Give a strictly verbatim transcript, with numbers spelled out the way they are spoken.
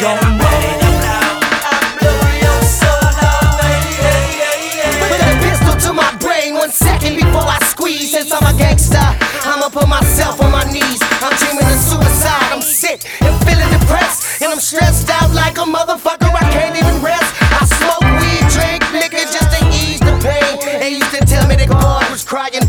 gon' roll. One second before I squeeze. Since I'm a gangster, I'ma put myself on my knees. I'm dreaming of suicide. I'm sick and feeling depressed, and I'm stressed out like a motherfucker. I can't even rest. I smoke weed, drink liquor just to ease the pain. They used to tell me the boy was crying